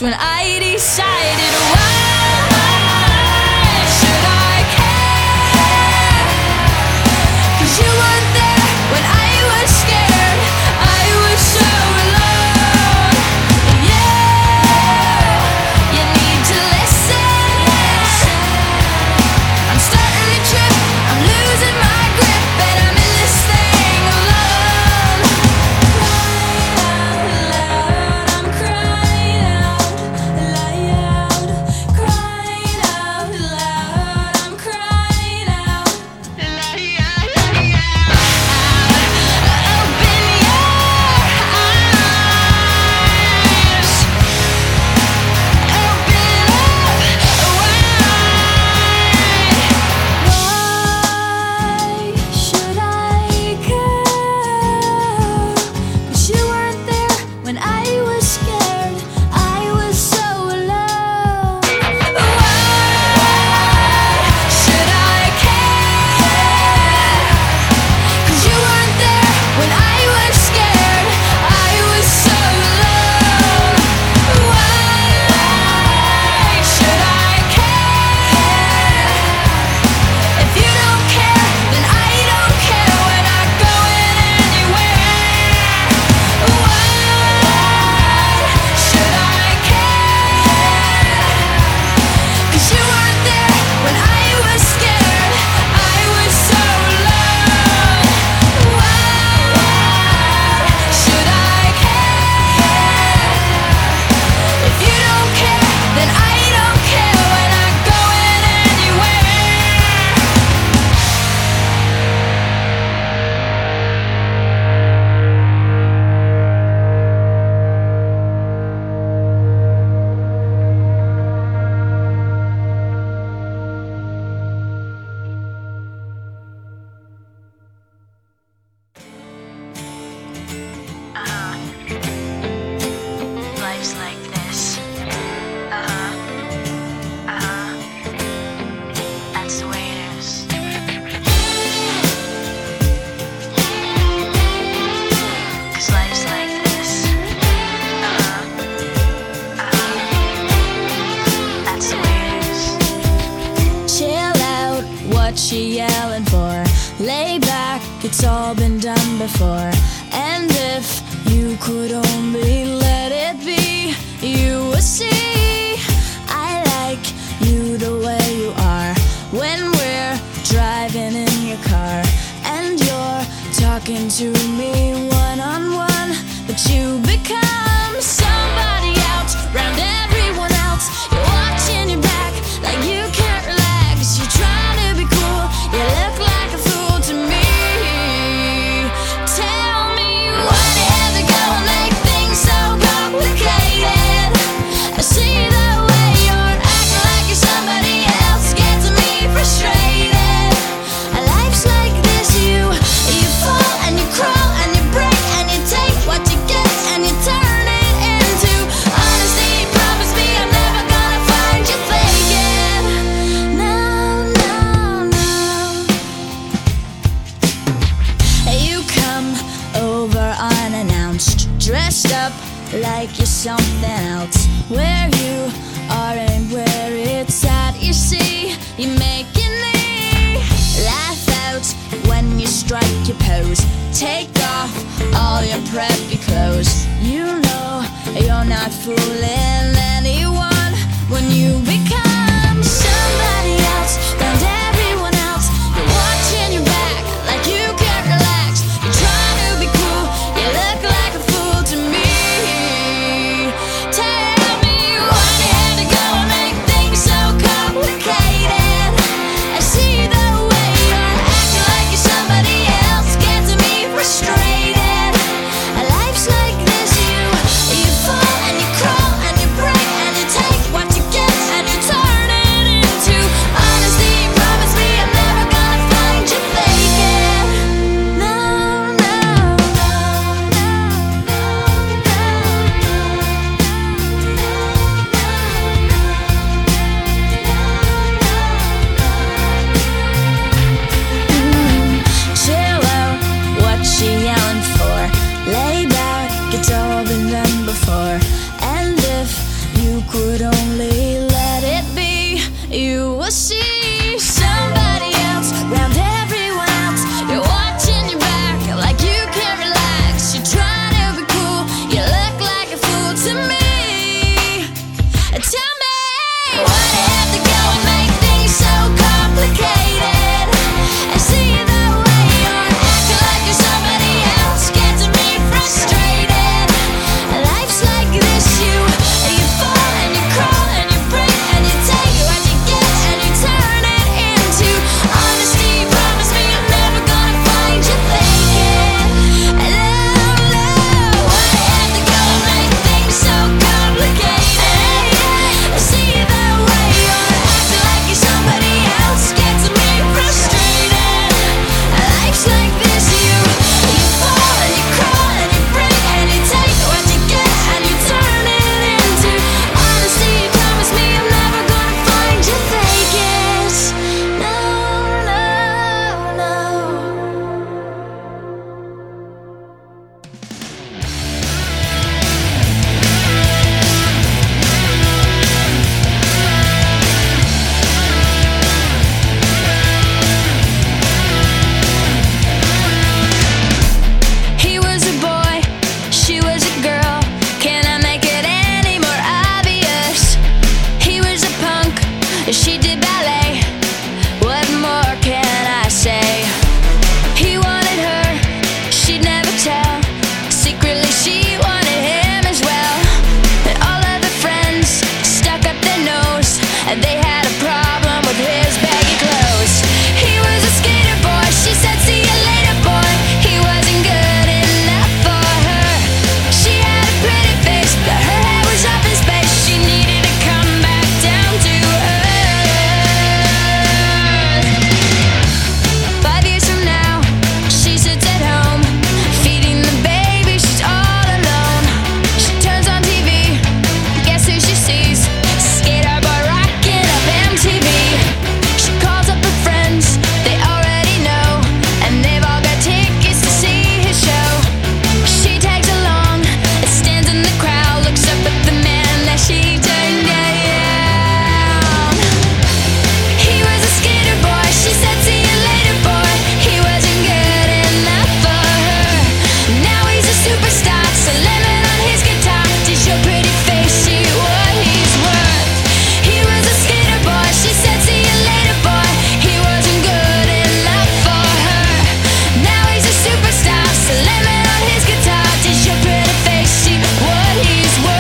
when I decided, why should I care? 'Cause you weren't there when I was scared. I was so alone. Yeah, you need to listen. I'm starting to trip, I'm losing my grip, and I'm in this thing alone. I'm crying out loud, crying out loud, I'm crying out loud. Open your eyes, open up wide. Why should I care? 'Cause you weren't there when I was scared. I was so alone. Why should I care? 'Cause you weren't there when I was scared. I was so alone. Why should I care? If you don't care, then I don't care. We're not going anywhere. Why should I care? 'Cause you weren't there when I was scared. I was so alone. Why should I care? If you don't care, then I don't care. We're not going anywhere. Life's like this. That's the way it is. 'Cause life's like this. That's the way it is. Chill out, what you yelling for? Lay back, it's all been done before. And if you could only let it be, you would see I like you the way you are. When we're driving in your car and you're talking to me one-on-one, but you become somebody else round everyone else. You're watching your back like you can't relax. You're trying to be cool, you look like a fool to me. Tell me why do you have to go and make things so complicated? I see the way you're acting like you're somebody else, gets me frustrated. Life's like this, you fall and you crawl and you break and you take what you get and you turn it into honesty. Promise me I'm never gonna find you faking. No, no, no. You come over unannounced, dressed up like you're something else. Where you are and where it's at, you see, you're making me laugh out when you strike your pose. Take off all your preppy clothes. You know you're not fooling anyone when you become somebody else round everyone else. You're watching your back like you can't relax. You're trying to be cool, you look like a fool to me. Tell me why you had to go and make things so complicated. I see the way you're acting like you're somebody else, gets me frustrated. Life's like this, you fall and you crawl and you see somebody else round everyone else. You're watching your back like you can't relax. You're trying to be cool, you look like a fool to me. Tell me, why do you have to go and make things so complicated? And see the way you're acting like you're somebody else gets me frustrated. Life's like this, you fall and you crawl and you break and you take what you get and you turn it into honesty. Promise me you're never gonna find you faking. No, no, why do you have to go and make things so complicated? See the way you're acting like you're somebody else gets me frustrated. Life's like this, you fall and you crawl and you break and you take what you get and you turn it into honesty. Promise me I'm never gonna find you fake it. No, no, no. He was a boy, she was a girl. Can I make it any more obvious? He was a punk, she did ballet. What more can I say? He wanted her, she'd never tell. Secretly she wanted him as well. And all of her friends stuck up their nose, and they had a problem with his baggy clothes. He was a skater boy, she said see you later boy. He wasn't good enough for her. She had a pretty face, but her head was up in space. She needed to come back down to earth. 5 years from now, she sits at home, feeding the baby, she's all alone. She turns on TV, guess who she sees? Skater boy rocking up MTV. She calls up her friends, they already know, and they've all got tickets to see his show. She tags along, stands in the crowd, looks up at the man that she turned down. He was a skater boy, she said see you later boy. He wasn't good enough for her. Now he's a superstar, slamming on his guitar. Does your pretty face see what he's worth? He was a skater boy, she said see you later boy. He wasn't good enough for her. Now he's a superstar, slamming on his guitar. Does your pretty face see what he's worth?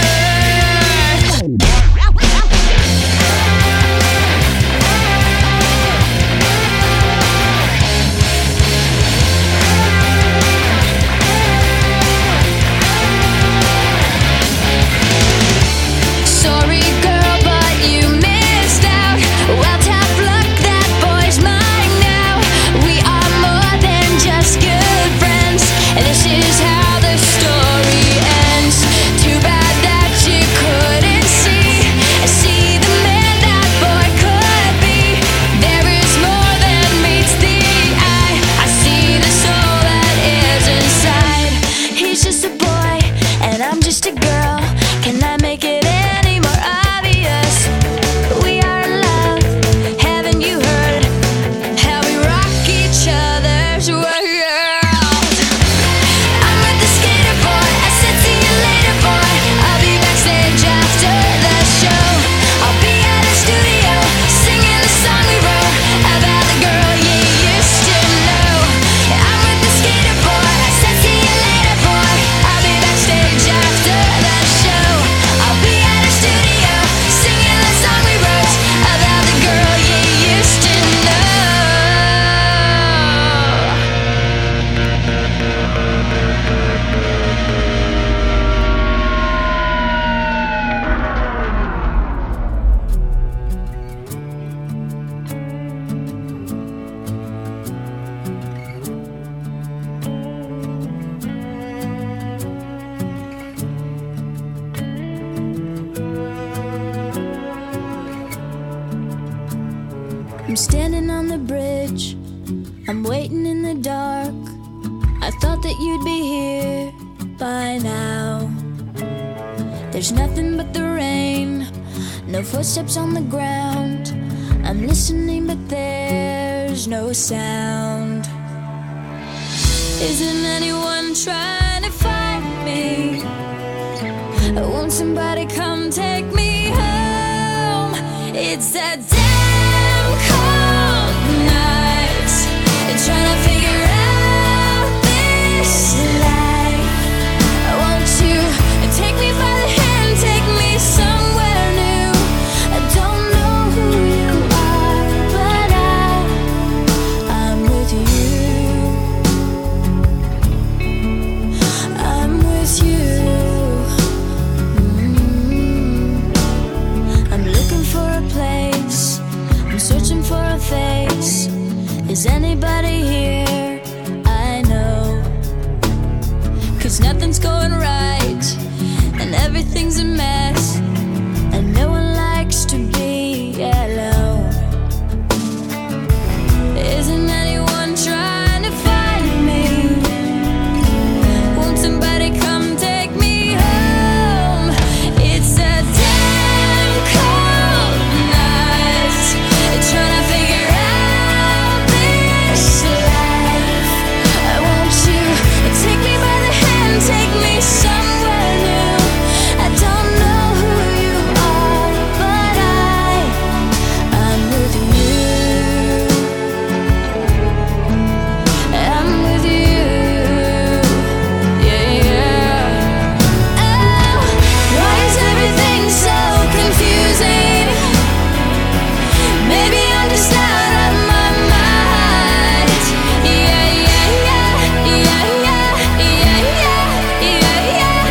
Sorry girl, but you missed out. Well, tough luck, that boy's mine now. We are more than just good friends, and this is how the story ends. Too bad that you couldn't see the man that boy could be. There is more than meets the eye. I see the soul that is inside. He's just a boy, and I'm just a girl. Can I make it any more obvious? We are in love. Haven't you heard how we rock each other's world? I'm with the skater boy, I said see you later boy. I'll be backstage after the show. I'll be at a studio, singing the song we wrote about the girl you used to know. I'm with the skater boy, I said see you later boy. I'll be backstage after the show. I'll be at a studio, singing the song we wrote about the girl you used to know. I'm standing on the bridge, I'm waiting in the dark. I thought that you'd be here by now. There's nothing but the rain, no footsteps on the ground. I'm listening, but there's no sound. Isn't anyone trying to find me? Won't somebody come take me home? It's that damn cold night, trying to figure out this life. Won't you take me by the hand, take me somewhere new? I don't know who you are, but I'm with you. I'm with you. I'm looking for a place, I'm searching for a face. Is anybody here? I know, 'cause nothing's going right and everything's a mess, and no one likes to be alone. Isn't anyone trying to find me? Won't somebody come take me home? It's a damn cold night, trying to figure out this life. Won't you take me by the hand, take me somewhere new? I don't know who you are, but I'm with you. I'm with you. Yeah, yeah. Oh, why is everything so confusing? Maybe I'm just out of my mind. Yeah, yeah, yeah, yeah, yeah, yeah, yeah, yeah,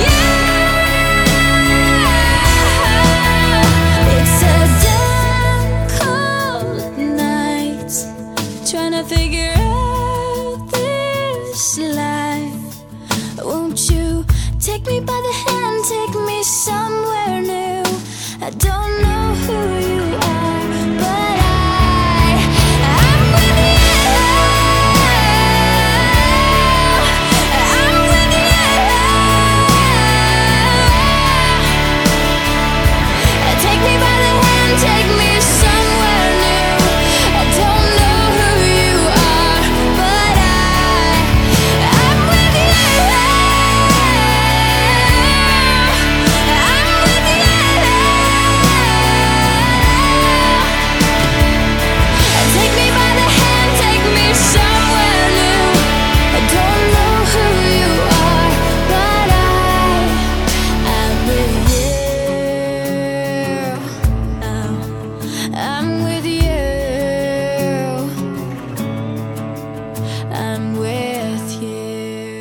yeah. It's a damn cold night, trying to figure out this life. Won't you take me by the hand, take me somewhere new? I don't know who you are, but I'm with you. I'm with you. Take me by the hand, take me somewhere new. I don't know who you are, but I'm with you. I'm with you. Take me by the hand, take me somewhere new. I don't know who you are, but I'm with you. I'm with you. I'm with you.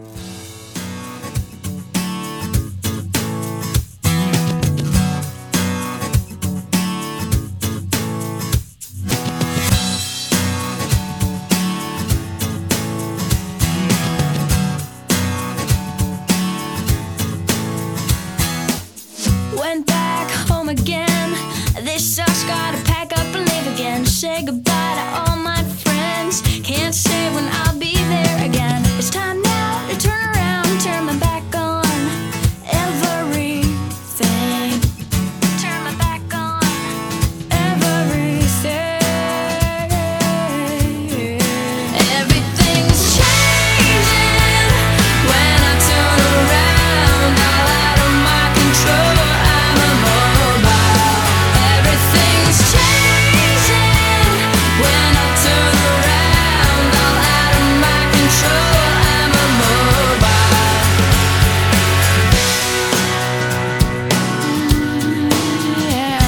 Went back home again. This sucks, gotta pack up and leave again. Say goodbye to all my friends. Can't say when I'll be there again. It's time now to turn around, turn my back on everything. Turn my back on everything. Everything's changing when I turn around. All out of my control, I'm immobile. Everything's changing when I turn around. All out of my control, I'm immobile. Yeah.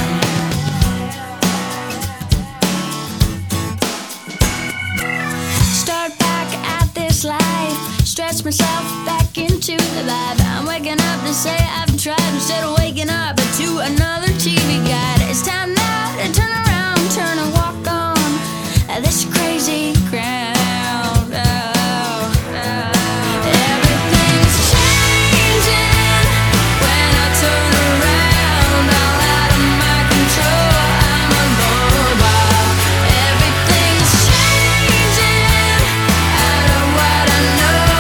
Start back at this life, stretch myself back into the life. I'm waking up to say I've tried instead of waking up to another TV guide. It's time now to turn around, turn and walk on this crazy ground. Oh, oh. Everything's changing when I turn around. All out of my control, I'm immobile. Everything's changing out of what I know.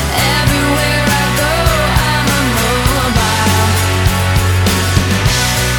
Everywhere I go, I'm immobile.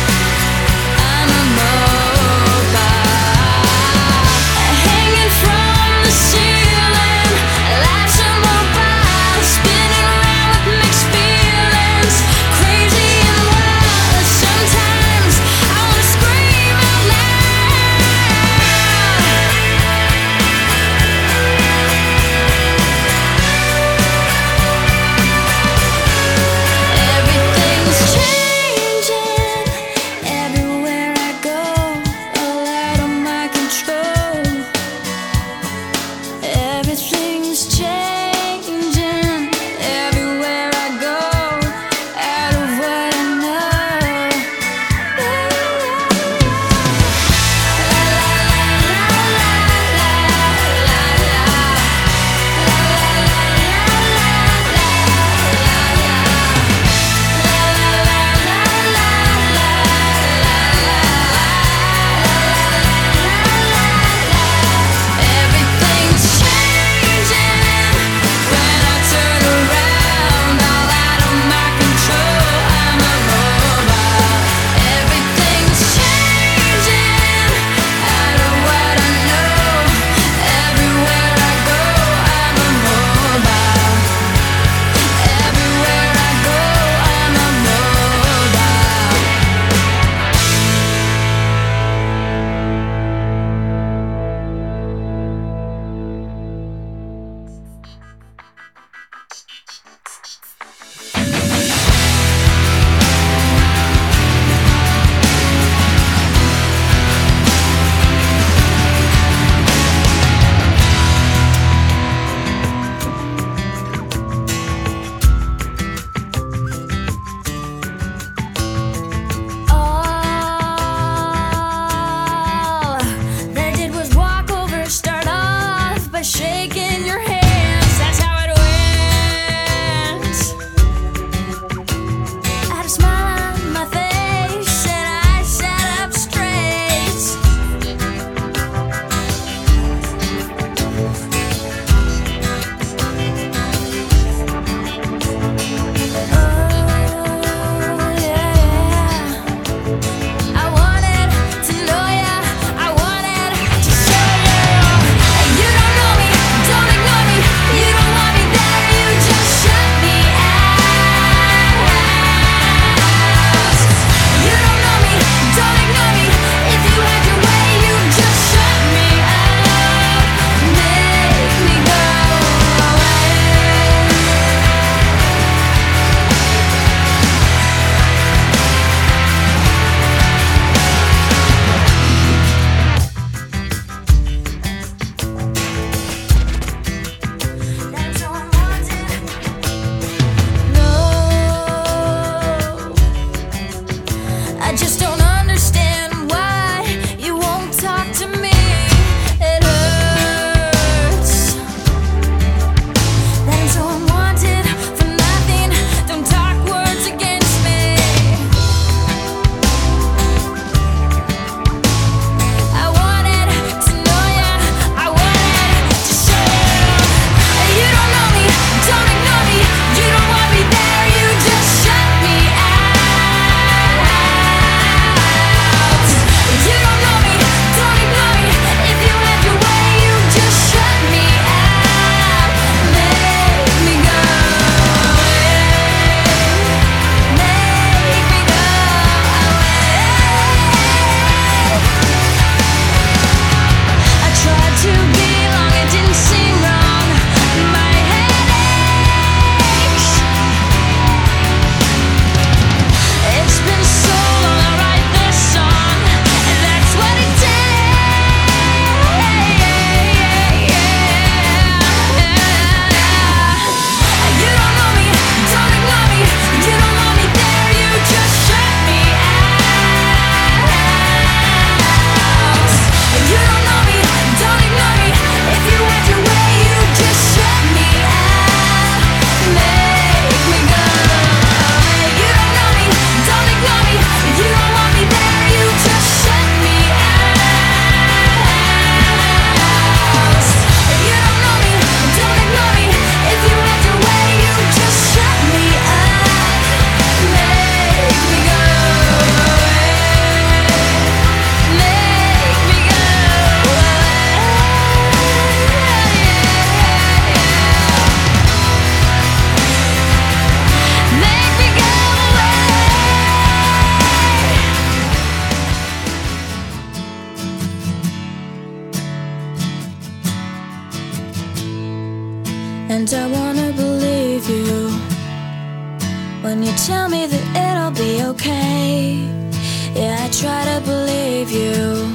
And I wanna believe you when you tell me that it'll be okay. Yeah, I try to believe you,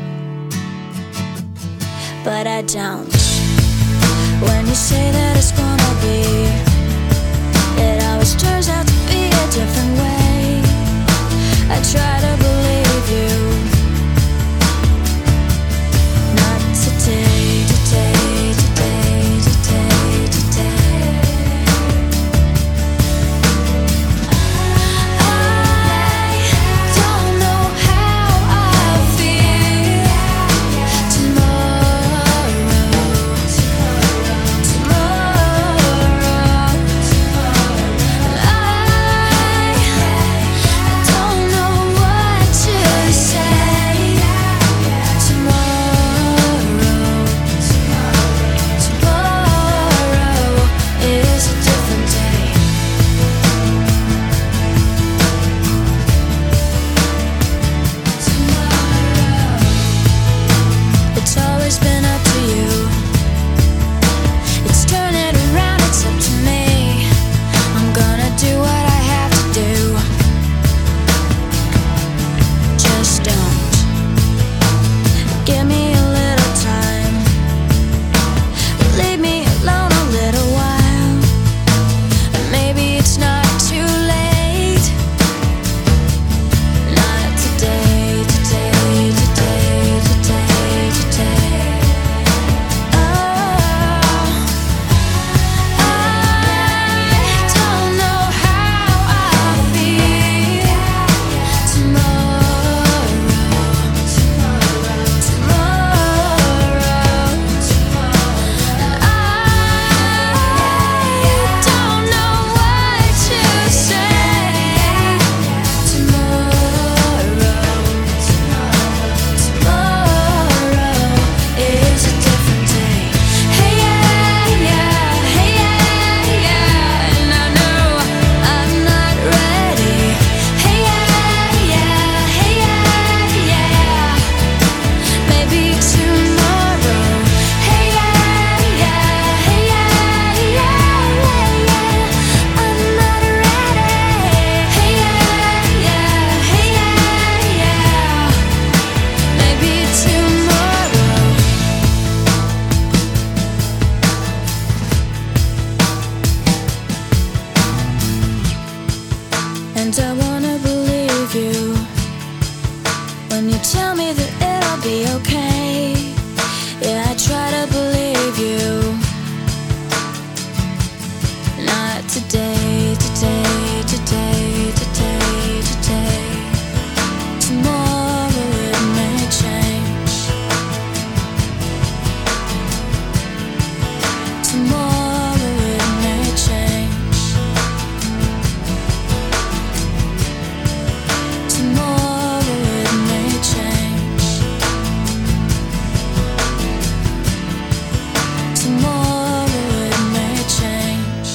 but I don't. When you say that it's gonna be, it always turns out to be a different way. I try to believe you. Not today, today, today, today, today. I don't know how I'll feel tomorrow. I don't know what to say tomorrow is a different day. Tomorrow, it's always been up to you. It's turning around, it's up to me. I'm gonna do what I have to do. Just don't give me a little time. Leave me alone a little while. Maybe it's not too late. Not today, today, today, today, today. Oh, I don't know how I'll feel tomorrow. I don't know what to say tomorrow is a different day. Hey yeah, yeah, hey yeah, yeah, and I know I'm not ready. Hey yeah, yeah, hey yeah, yeah, maybe tomorrow. Hey yeah, yeah, hey yeah, yeah, I'm not ready. Hey yeah, yeah, hey yeah, yeah, maybe tomorrow. And I wanna believe you when you tell me that it'll be okay. Yeah, I try to believe you. Not today, today, today, today, today. Tomorrow it may change. Tomorrow it may change. Tomorrow it may change. Tomorrow it may change.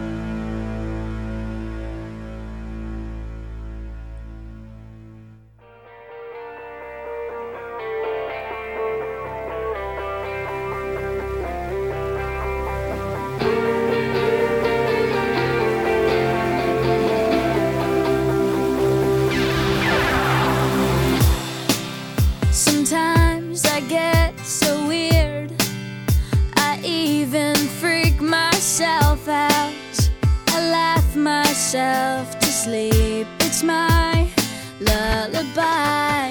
Sometimes I get so weird, I even freak myself out. I laugh myself to sleep, it's my lullaby.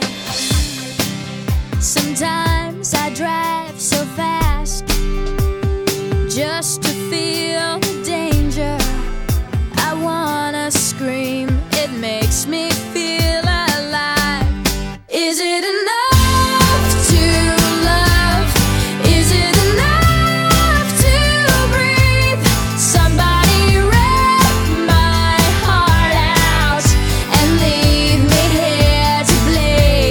Sometimes I drive so fast just to feel the danger. I wanna scream, it makes me feel alive. Is it enough to love? Is it enough to breathe? Somebody rip my heart out and leave me here to bleed.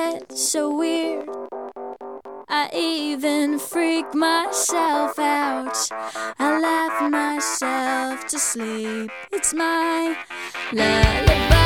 get so weird. I even freak myself out. I laugh myself to sleep. It's my lullaby.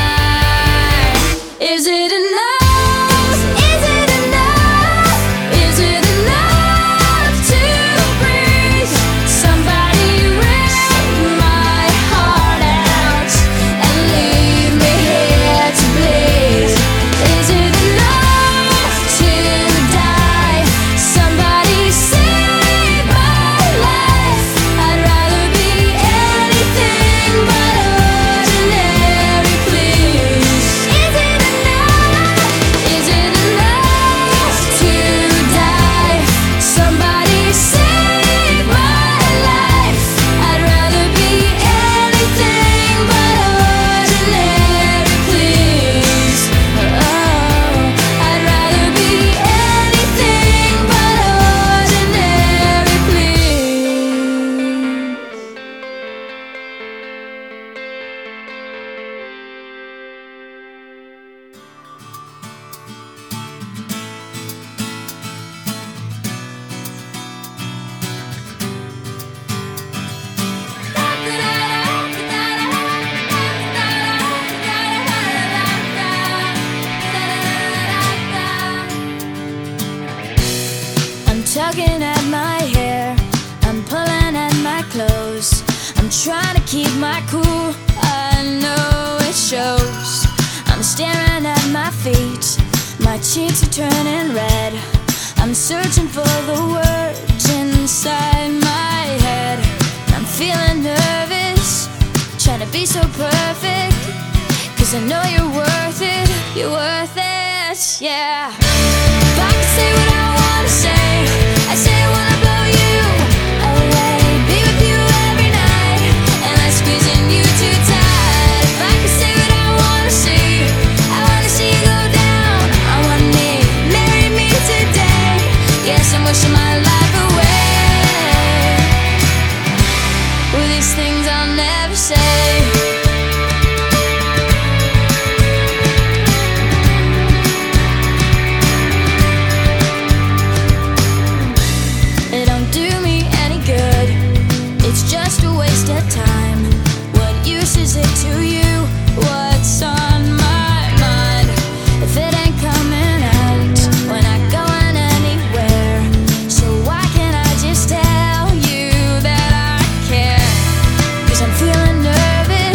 Is it enough? Is it enough? Is it enough to breathe? Somebody rip my heart out and leave me here to bleed. Is it enough to die? Somebody save my life. I'd rather be anything but ordinary, please. Is it enough? Is it enough to die? Somebody save my life. I'd rather be anything but ordinary, please. Oh, I'd rather be anything but ordinary, please. I'm tugging at my hair, I'm pulling at my clothes. I'm trying to keep my cool, I know it shows. I'm staring at my feet, my cheeks are turning red. I'm searching for the words inside my head. I'm feeling nervous, trying to be so perfect. 'Cause I know you're worth it, you're worth it, yeah. If I could say what I wanna say, I say I wanna blow you away, be with you every night, and I'm squeezing you too tight. If I could say what I wanna see, I wanna see you go down on one knee, marry me today. Yes, I'm wishing my life away. Well, these things I'll never say. It don't do me any good, it's just a waste of time. What use is it to you? What's on my mind? If it ain't coming out, we're not going anywhere. So why can't I just tell you that I care? 'Cause I'm feeling nervous,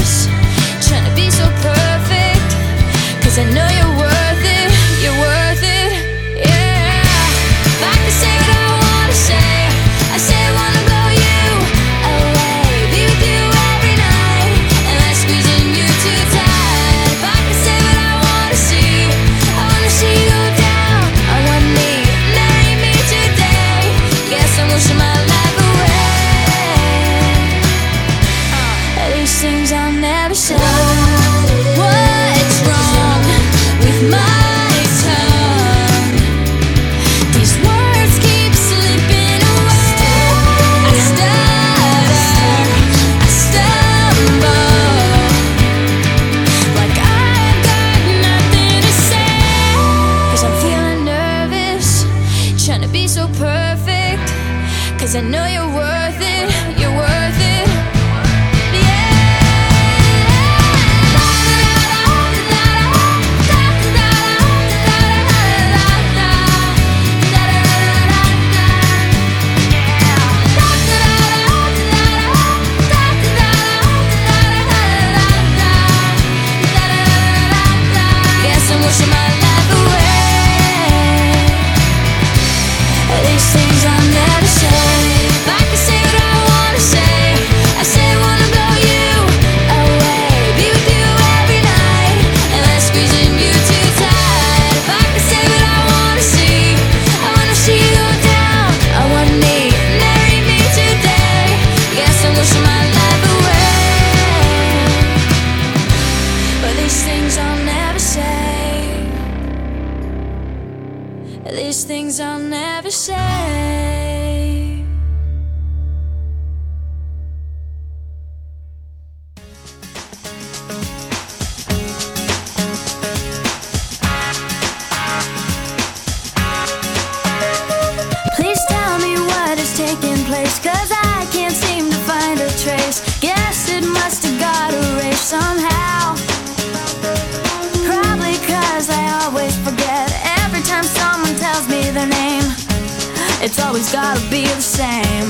everybody's gotta be the same.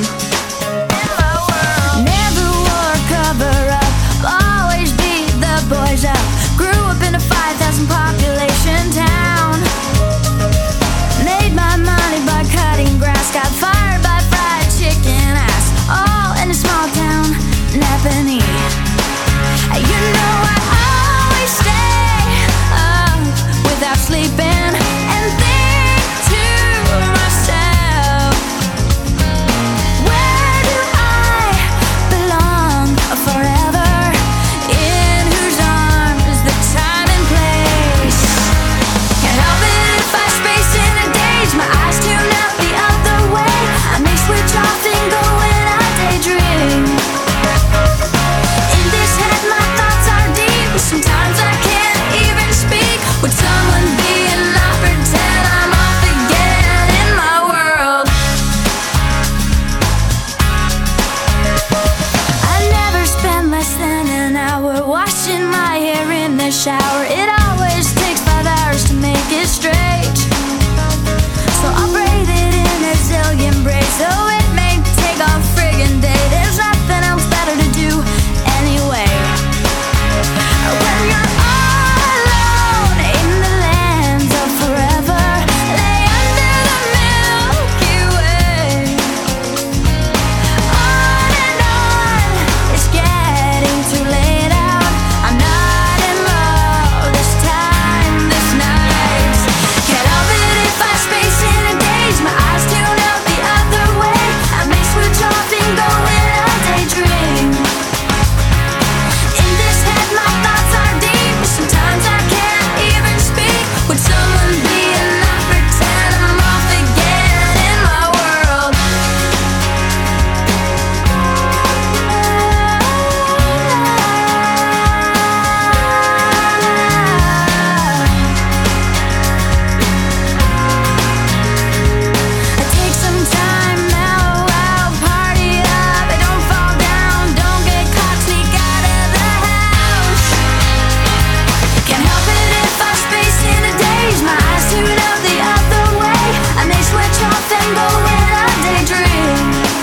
Never wore a cover up, always beat the boys up. Grew up in a 5,000 population town. Made my money by cutting grass. Got fired by fried chicken ass. All in a small town, Napanee. You know I always stay up without sleeping and think to myself, where do I belong forever? In whose arms is the time and place? Can't help it if I space in a daze. My eyes tune out the other way. I may switch off and go when I daydream. In this head my thoughts are deep. Sometimes I can't even speak. Would someone be and not pretend I'm off again in my world? I never spend less than an hour washing my hair in the shower. It always takes 5 hours to make it straight. So I'll braid it in a zillion braids, though it may take a friggin' day. There's nothing else better to do anyway. When you're all alone in the lands of forever, lay under the Milky Way. On, it's getting too late out. I'm not in love this time, this night. Can't help it if I space in a daze. My eyes tune out the other way. I may switch off and go when I daydream. In this head my thoughts are deep. Sometimes I can't even speak. Would someone be and not pretend I'm off again in my world? I take some time, mellow out, party up. I don't fall down, don't get caught, sneak out of the house. Can't help it if I space in a daze. My eyes tune out the other way. I may switch off and go when I daydream.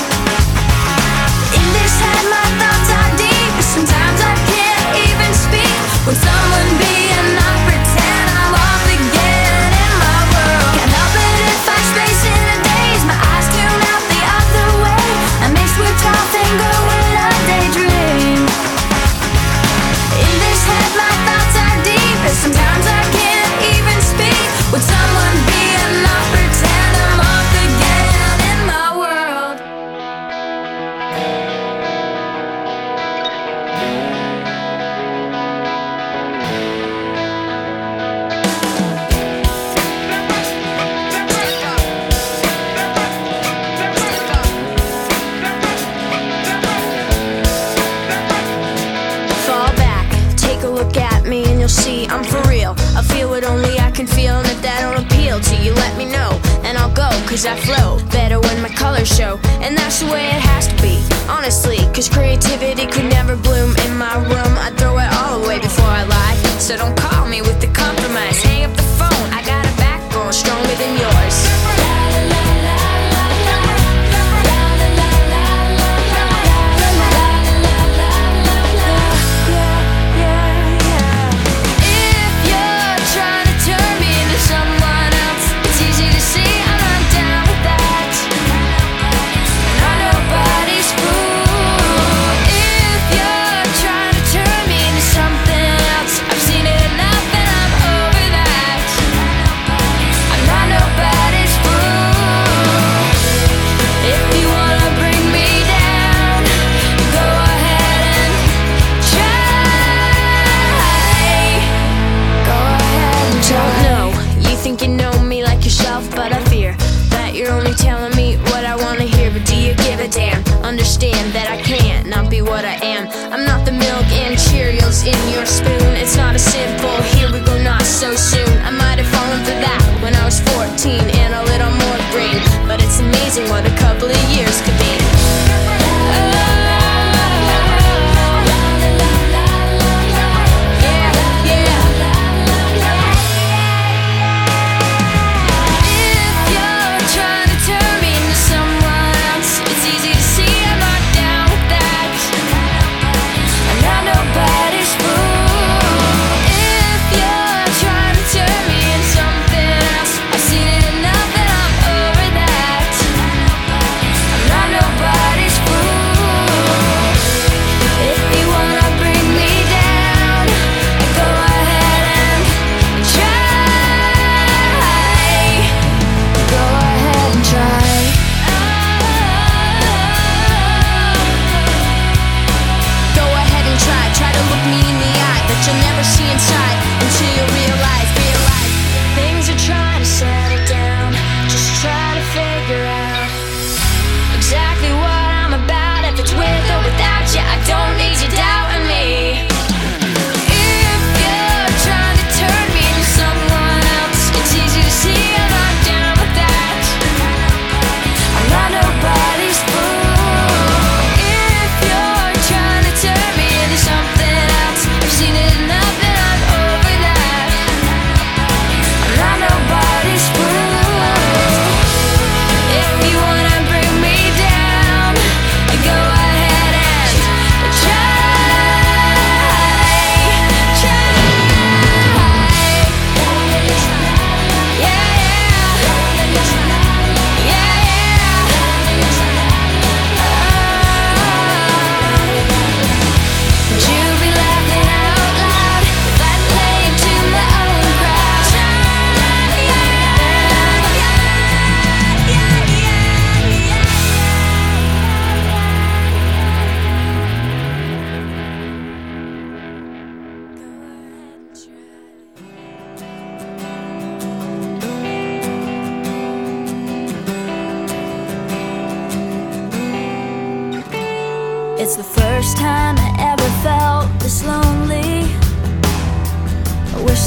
In this head my thoughts are deep. Sometimes I can't even speak. Would someone be and not pretend I'm off again in my world? Can't help it if I space in a daze. My eyes tune out the other way. I may switch off and go when I daydream. In this head my thoughts are deep. Sometimes I can't even speak. Would someone be and not pretend I'm off again in my world? Fall back, take a look at me and you'll see I'm for real. I feel what only I can feel, and if that don't appeal to you, let me know and I'll go, cause I flow better when my colors show. And that's the way it has to be, honestly, cause creativity could never bloom in my room. I'd throw it all away before I lie, so don't call me with the compromise. Hang up the phone, I got a backbone stronger than yours. If you're trying to turn me into someone else, it's easy to see I'm not down with that. I'm nobody's fool. If you're trying to turn me into something else, I've seen it enough and I'm over that. I'm not nobody's fool. If you wanna bring me down, go ahead and try. Go ahead and try. Don't know, you think you know me like yourself, but I fear that you're only telling me what I wanna hear. But do you give a damn? Understand that I can't not be what I am. I'm not the milk and Cheerios in your spoon. It's not a simple here we go, not so soon. I might have fallen for that when I was 14 and a little more green, but it's amazing what a couple of years could be. If you're trying to turn me into someone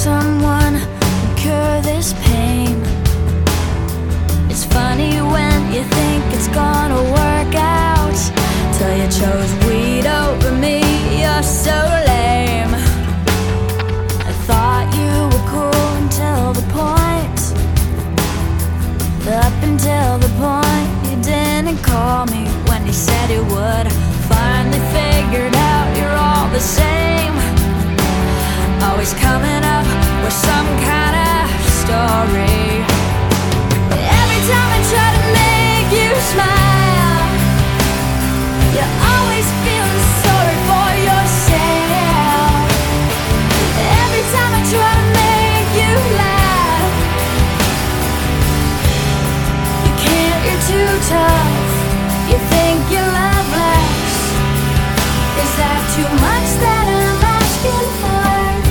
someone who cure this pain. It's funny when you think it's gonna work out, till you chose weed over me. You're so lame. I thought you were cool until the point, up until the point you didn't call me when you said you would. Finally figured out you're all the same, always coming up with some kind of story. Every time I try to make you smile, you're always feeling sorry for yourself. Every time I try to make you laugh, you can't, you're too tough. You think you love less. Is that too much that I'm asking for?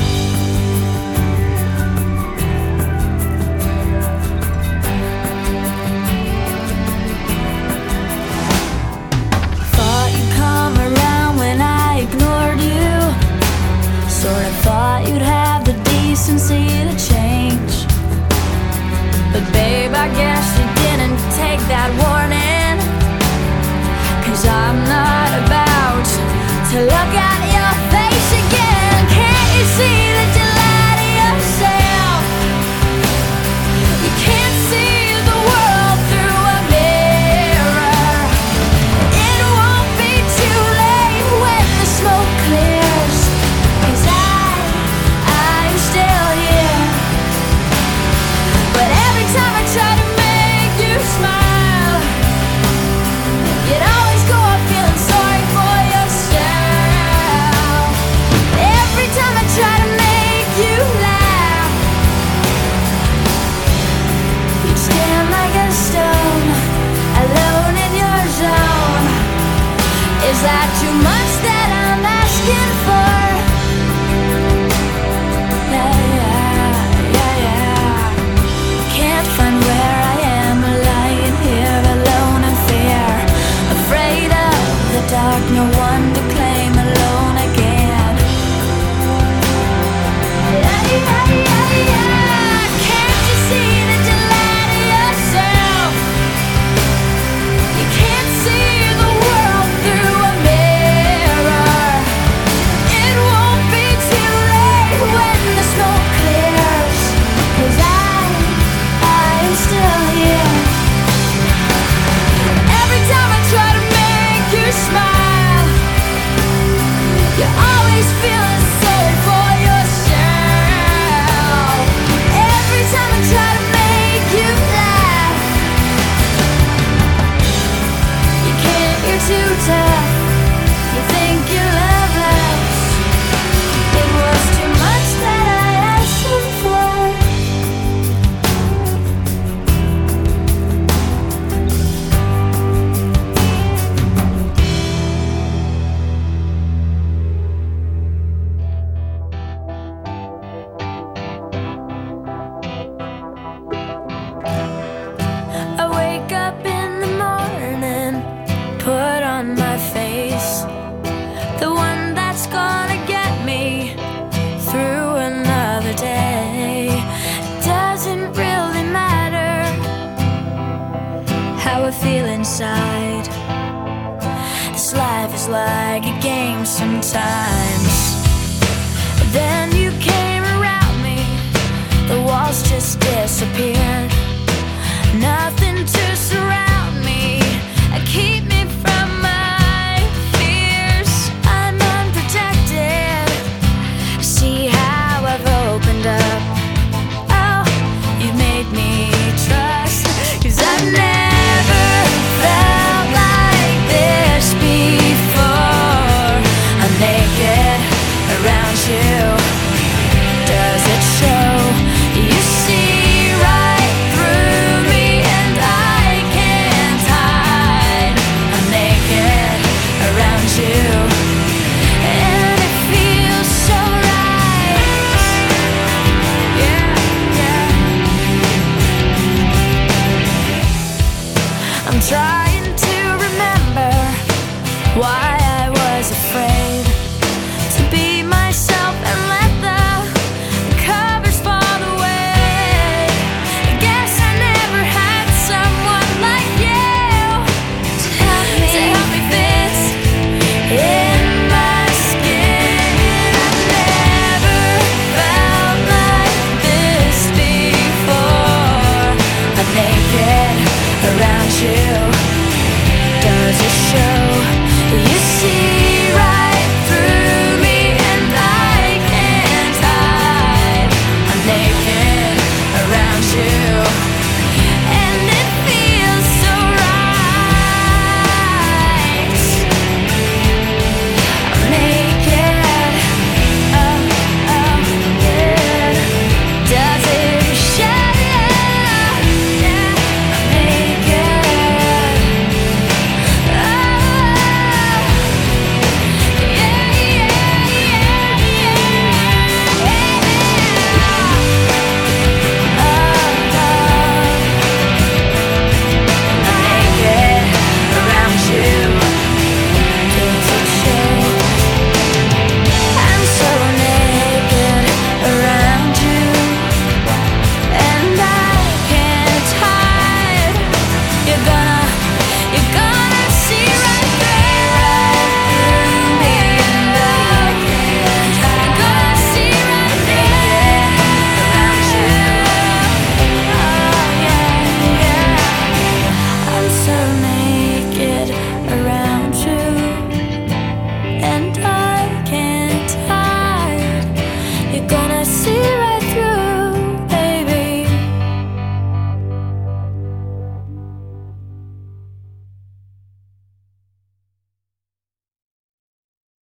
Thought you'd come around when I ignored you. Sort of thought you'd have the decency to change. But babe, I guess you didn't take that warning. 'Cause I'm not about to look at your face again. Can't you see that you lie to yourself? You can't see the world through a mirror. It won't be too late when the smoke clears. 'Cause I'm still here. But every time I try to make you smile, you'd always go on feeling sorry for yourself. Every time I try to make you laugh, you'd stand like a stone, alone in your zone. Is that too much that I'm asking for? Yeah, yeah, yeah, yeah. Can't find where I am, lying here alone in fear, afraid of the dark, no one to claim alone again. Yeah, yeah, yeah, yeah. Can't you see that you lie to yourself? You can't see the world through a mirror. It won't be too late when the smoke clears. 'Cause I'm still here. Every time I try to make you smile, you're always feeling sorry for yourself. Every time I try to make you laugh, you can't, you're too tough. You think you love less. It was too much that I asked him for. I wake up in the morning, put on my face, the one that's gonna get me through another day. Doesn't really matter how I feel inside. This life is like a game sometimes. Then you came around me, the walls just disappeared. Nothing to